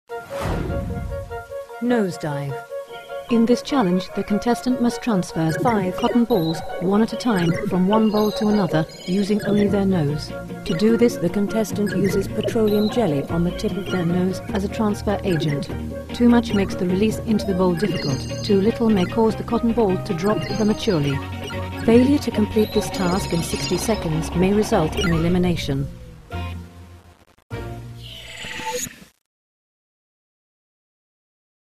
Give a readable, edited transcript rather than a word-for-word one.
Nosedive. In this challenge, the contestant must transfer 5 cotton balls, one at a time, from one bowl to another, using only their nose. To do this, the contestant uses petroleum jelly on the tip of their nose as a transfer agent. Too much makes the release into the bowl difficult. Too little may cause the cotton ball to drop prematurely. Failure to complete this task in 60 seconds may result in elimination.